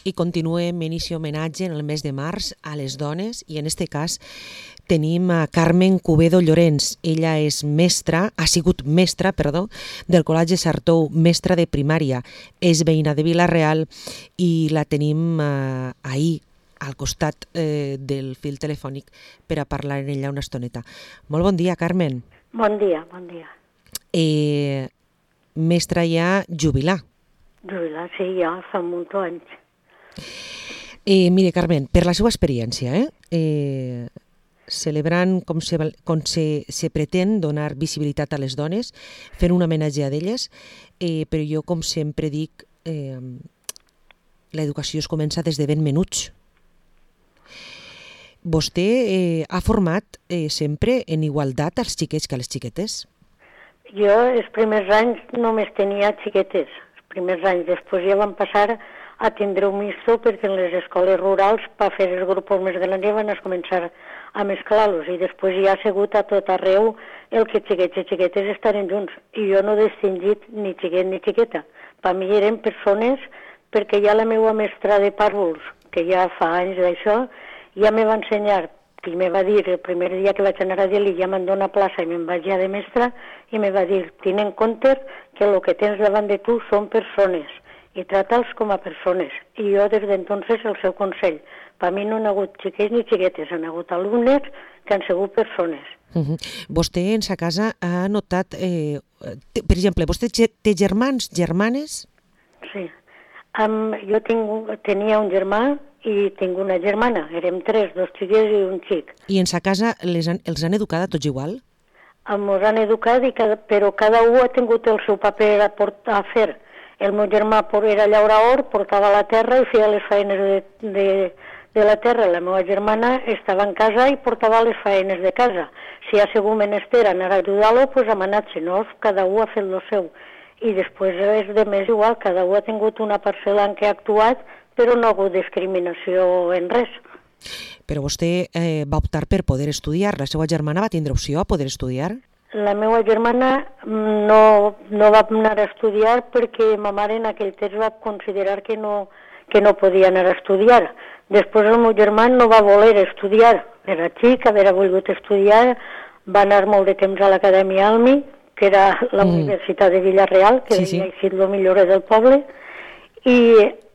i continuem en aquest homenatge en el mes de març a les dones i en este cas tenim a Carmen Cubedo Llorens. Ella és ha sigut mestra, del Col·legi Sartou, mestra de primària. És veïna de Vila-real i la tenim ahir al costat del fil telefònic per a parlar en ella una estoneta. Molt bon dia, Carmen. Bon dia, bon dia. Mestra ja jubilar. Jubilar, sí, ja fa molts anys. Mire, Carmen, per la seva experiència, celebrant com se pretén donar visibilitat a les dones, fent un homenatge a d'elles, però jo, com sempre dic, l'educació es comença des de ben menuts. Vostè ha format sempre en igualtat als xiquets que a les xiquetes? Jo els primers anys només tenia xiquetes, els primers anys. Després ja vam passar a tindre un misto perquè en les escoles rurals, per fer els grups més grans, van començar a mesclar-los i després ja ha sigut a tot arreu el que xiquets i xiquetes estaren junts. I jo no he distingit ni xiquet ni xiqueta. Per mi eren persones, perquè ja la meva mestra de pàrvuls, que ja fa anys d'això, ja me va ensenyar, i me va dir, el primer dia que vaig anar a dir-li, ja me'n dona plaça i me'n vaig ja de mestra, i me va dir, ten en compte que el que tens davant de tu són persones, i trata-los com a persones. I jo des d'entonces el seu consell. Per mi no han hagut xiquets ni xiquetes, han hagut alumnes que han sigut persones. Vostè en sa casa ha notat, per exemple, vostè té germans, germanes? Sí. Jo tenia un germà i tinc una germana. Érem 3, 2 xiquets i un xic. I en sa casa els han educat a tots igual? Ens han educat, però cada un ha tingut el seu paper a fer. El meu germà era llaurador, portava la terra i feia les feines de la terra. La meva germana estava en casa i portava les feines de casa. Si ha sigut menester anar a ajudar-lo, doncs hem anat, si no, cada un ha fet el seu. I després és de més igual, cada un ha tingut una parcel·la en què ha actuat, però no ha hagut discriminació en res. Però vostè va optar per poder estudiar. La seva germana va tindre opció a poder estudiar? La meva germana no va anar a estudiar perquè ma mare en aquell temps va considerar que no podia anar a estudiar. Després el meu germà no va voler estudiar. Era xic, havia volgut estudiar, va anar molt de temps a l'Acadèmia Almi, que era la Universitat de Vila-real, que havia sigut el millor del poble, i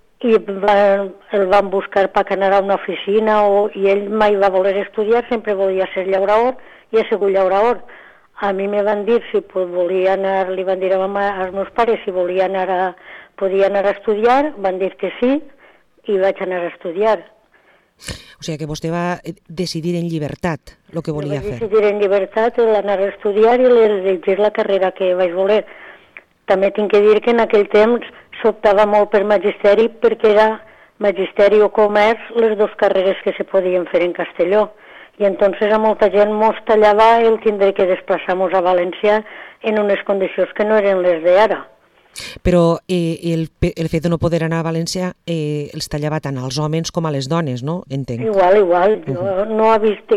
el van buscar per anar a una oficina i ell mai va voler estudiar, sempre volia ser llaurador i ha sigut llaurador. A mi me van dir si volia anar, li van dir als meus pares si podia anar a estudiar, van dir que sí i vaig anar a estudiar. O sigui que vostè va decidir en llibertat el que volia fer. Vaig decidir en llibertat anar a estudiar i elegir la carrera que vaig voler. També tinc que dir que en aquell temps s'optava molt per magisteri perquè era magisteri o comerç les dues carreres que se podien fer en Castelló. I entonces a molta gent mos tallava el tindre que desplaçar-nos a València en unes condicions que no eren les d'ara. Però el fet de no poder anar a València els tallava tant als homes com a les dones, no? Entenc. Igual. Jo no he vist...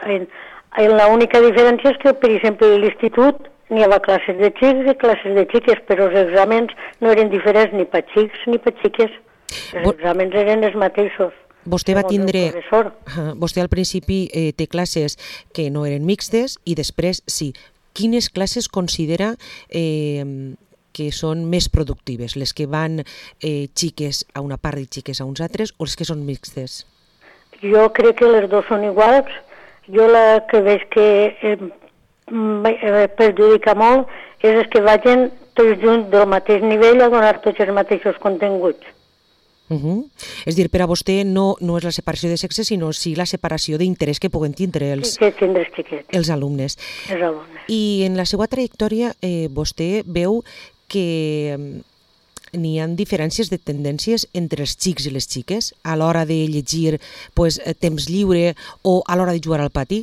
L'única diferència és que, per exemple, a l'institut n'hi havia classes de xics i classes de xiques, però els exàmens no eren diferents ni per xics ni per xiques. Els exàmens eren els mateixos. Vostè va tindre... Vostè al principi té classes que no eren mixtes i després sí. Quines classes considera que són més productives? Les que van xiques a una part i xiques a uns altres o les que són mixtes? Jo crec que les dues són iguals. Jo la que veig que perjudica molt és que vagin tots junts del mateix nivell a donar tots els mateixos continguts. És dir, per a vostè no és la separació de sexe, sinó sí la separació d'interès que puguen tindre els alumnes. I en la seva trajectòria vostè veu que n'hi ha diferències de tendències entre els xics i les xiques a l'hora de llegir temps lliure o a l'hora de jugar al pati?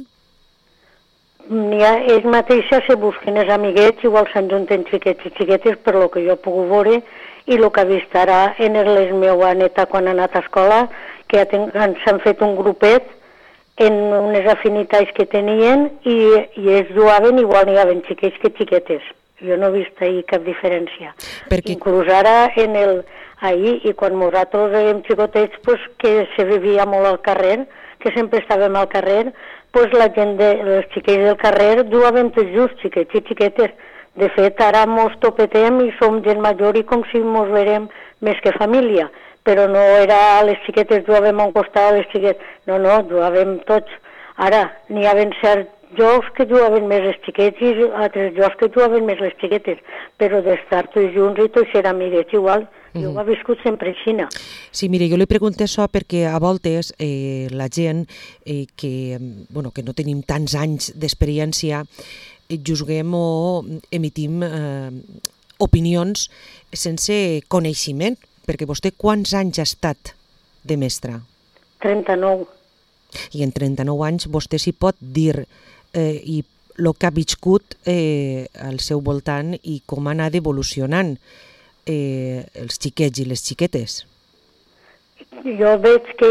Ells mateixes se busquen els amiguets, igual s'enjunten xiquets i xiquetes per lo que jo he pogut veure i el que he vist ara en la meva neta quan ha anat a escola, que s'han fet un grupet en unes afinitats que tenien i ells jugaven igual n'hi havia xiquets que xiquetes. Jo no he vist ahir cap diferència. Inclús ara ahir, i quan nosaltres érem xicotets, pues, que se vivia molt al carrer, que sempre estàvem al carrer, pues, la gent, els xiquets del carrer, jugaven tots just, xiquets i xiquetes. De fet, ara mos topetem i som gent major i com si mos verem més que família, però no era les xiquetes jugaven a un costat, les xiquetes... No, jugàvem tots. Ara, n'hi havia certs jocs que jugaven més els xiquets i altres jocs que jugaven més les xiquetes, però d'estar tots junts i tots ser amiguets igual. Jo ho he viscut sempre així. Sí, mire, jo li pregunto això perquè a voltes la gent que no tenim tants anys d'experiència juzguem o emitim opinions sense coneixement, perquè vostè quants anys ha estat de mestra? 39. I en 39 anys vostè s'hi pot dir i el que ha viscut al seu voltant i com ha anat evolucionant els xiquets i les xiquetes. Jo veig que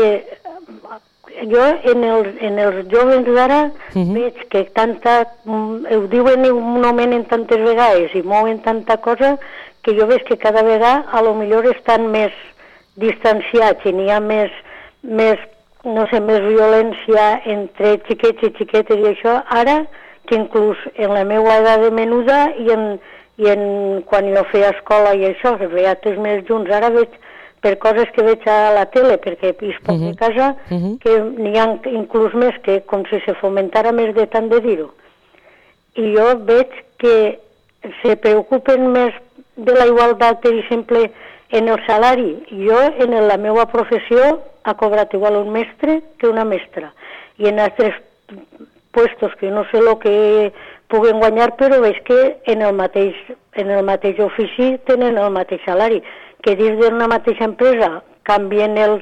en els joves d'ara veig que ho diuen i ho nomenen tantes vegades i mouen tanta cosa que jo veig que cada vegada a lo millor estan més distanciats i n'hi ha més violència entre xiquets i xiquetes i això, ara que inclús en la meva edat de menuda quan jo feia escola i això, que veia tots més junts, ara veig per coses que veig a la tele, perquè es pot de casa, que n'hi ha inclús més que com si se fomentara més de tant de dir-ho. I jo veig que se preocupen més de la igualtat, per exemple, en el salari. Jo, en la meva professió, ha cobrat igual un mestre que una mestra. I en altres puestos que no sé el que puguen guanyar, però veig que en el mateix ofici tenen el mateix salari. Que dins d'una mateixa empresa canvien el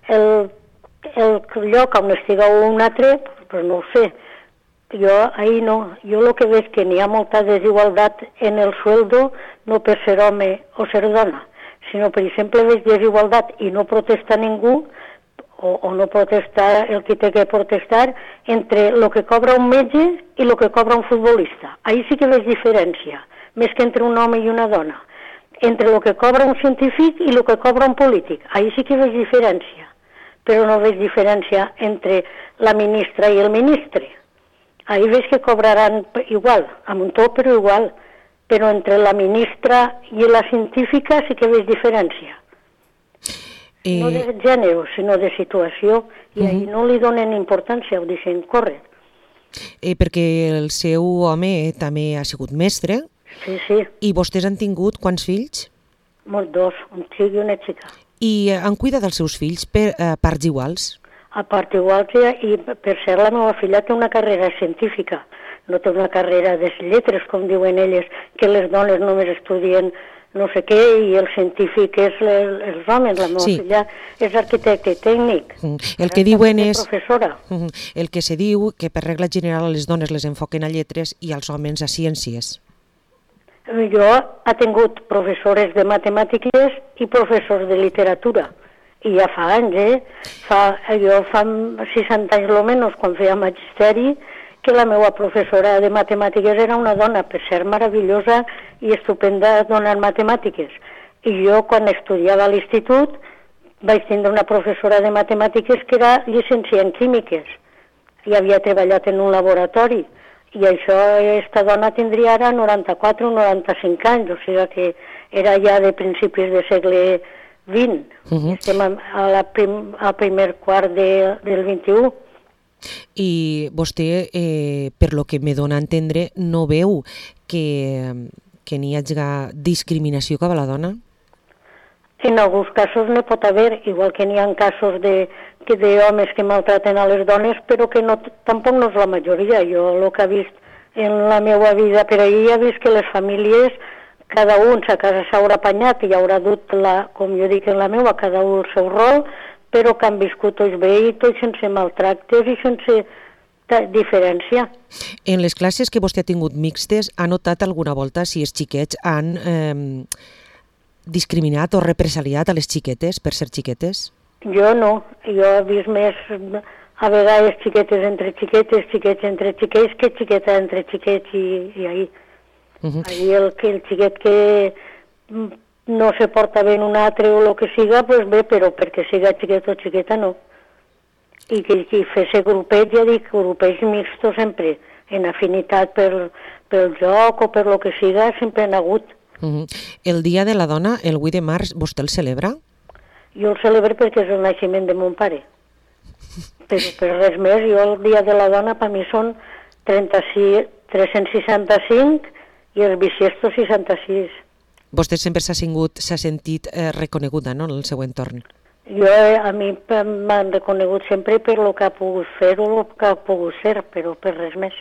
lloc on estiga un altre, però no ho sé. Jo ahir no. Jo el que veig que n'hi ha molta desigualtat en el sueldo, no per ser home o ser dona, sinó, per exemple, veig desigualtat i no protesta ningú, o no protesta el que té que protestar, entre el que cobra un metge i el que cobra un futbolista. Ahí sí que veig diferència, més que entre un home i una dona. Entre el que cobra un científic i el que cobra un polític. Ahí sí que veig diferència, però no veig diferència entre la ministra i el ministre. Ahí veig que cobraran igual, amb un to però igual, però entre la ministra i la científica sí que veig diferència. No de gènere, sinó de situació, i ahir no li donen importància, ho deixen córrer. Perquè el seu home també ha sigut mestre. Sí. I vostès han tingut quants fills? Dos, un xic i una xica. I han cuidat els seus fills per parts iguals? A part iguals, i per cert la meva filla té una carrera científica, no té una carrera de lletres, com diuen elles, que les dones només estudien no sé què, i el científic és els homes. La meva filla és arquitecte tècnic. El que diuen és... professora. El que se diu que per regla general les dones les enfoquen a lletres i als homes a ciències. Jo he tingut professores de matemàtiques i professors de literatura. I ja fa anys, jo fa 60 anys almenys, quan feia magisteri, que la meva professora de matemàtiques era una dona, per ser meravellosa i estupenda donant matemàtiques. I jo, quan estudiava a l'institut, vaig tindre una professora de matemàtiques que era llicenciada en químiques i havia treballat en un laboratori. I això, aquesta dona tindria ara 94 o 95 anys, o sigui que era ja de principis del segle XX. Estem al primer quart del XXI. I vostè, per lo que me dona a entendre, no veu que n'hi hagi discriminació cap a la dona? En alguns casos n'hi pot haver, igual que n'hi ha casos d'homes que maltraten a les dones, però que tampoc no és la majoria. Jo el que he vist en la meva vida per ahir he vist que les famílies, cada un a casa s'haurà apanyat i haurà dut, com jo dic en la meva, cada un el seu rol, però que han viscut tots bé i tots sense maltractes i sense diferència. En les classes que vostè ha tingut mixtes, ha notat alguna volta si els xiquets han discriminat o represaliat a les xiquetes per ser xiquetes? Jo no. Jo he vist més a vegades xiquetes entre xiquetes, xiquets entre xiquets, que xiqueta entre xiquets i ahir. Ahir el xiquet que no se porta bé en un altre o el que siga, doncs bé, però perquè siga xiquet o xiqueta no. I que fes grupet, ja dic, grupets mixtos sempre, en afinitat pel joc o per lo que siga, sempre han hagut. El Dia de la Dona, el 8 de març, vostè el celebra? Jo el celebro perquè és el naixement de mon pare. Però per res més, jo el Dia de la Dona per mi són 365 i els bisiestos 66. Vostè sempre s'ha sentit reconeguda, no?, en el seu entorn. A mi m'han reconegut sempre per el que ha pogut fer o el que ha pogut ser, però per res més.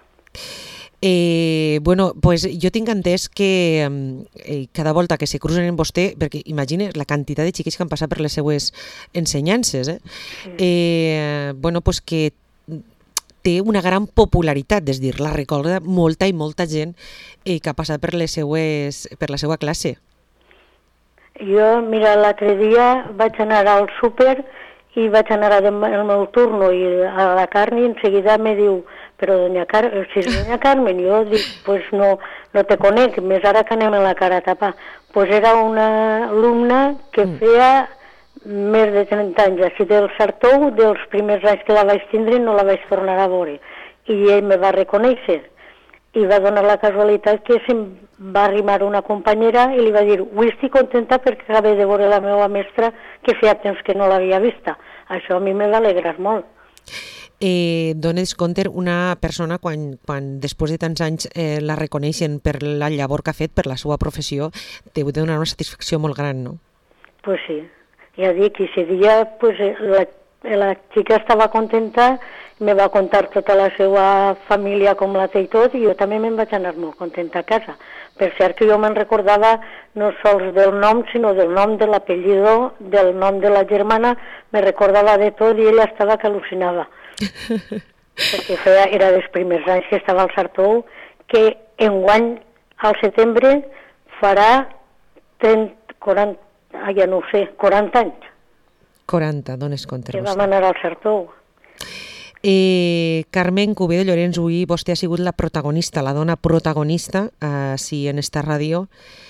Bueno, pues jo tinc entès que cada volta que se cruzen en vostè, perquè imagines la quantitat de xiquets que han passat per les seues ensenyances, bueno, pues que té una gran popularitat, és dir, la recorda molta i molta gent que ha passat per la seva classe. Jo, mira, l'altre dia vaig anar al súper i vaig anar al meu turno i a la carn i en seguida me diu, però si és doña Carmen, jo dic, pues no te conec, més ara que anem a la cara a tapar. Pues era una alumna que feia més de 30 anys, així del Sartou, dels primers anys que la vaig tindre no la vaig tornar a veure. I ell me va reconèixer i va donar la casualitat que se'm va arrimar una companyera i li va dir, avui estic contenta perquè acabé de veure la meva mestra que feia temps que no l'havia vista. Això a mi me va alegrar molt. Dones compte, una persona quan després de tants anys la reconeixen per la llavor que ha fet, per la seva professió, deu donar una satisfacció molt gran, no? Pues sí, ja dic, i ese dia pues, la xica estava contenta, me va contar tota la seva família com la té i tot, i jo també me'n vaig anar molt contenta a casa. Per cert que jo me'n recordava no sols del nom, sinó del nom de l'apellido, del nom de la germana, me recordava de tot i ella estava que al·lucinava. Perquè era dels primers anys que estava al Sartou, que enguany, al setembre, farà 40 anys. 40, dones compte. Que vam anar al Sartou. Carmen Cubedo Llorens, avui vostè ha sigut la protagonista, la dona protagonista, sí, en esta ràdio,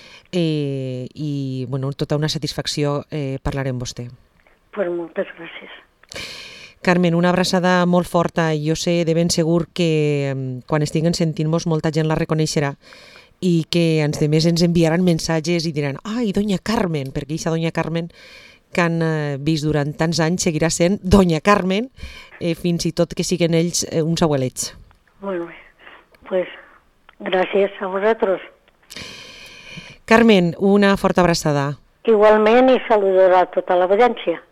i bueno, tota una satisfacció parlar amb vostè. Pues moltes gràcies. Carmen, una abraçada molt forta. Jo sé de ben segur que quan estiguen sentint-nos molta gent la reconeixerà i que ens de més ens enviaran missatges i diran «Ai, doña Carmen», perquè aquesta doña Carmen que han vist durant tants anys seguirà sent doña Carmen, fins i tot que siguin ells uns abuelets. Molt bé, pues gràcies a vosaltres. Carmen, una forta abraçada. Igualment i saludar a tota l'audiència.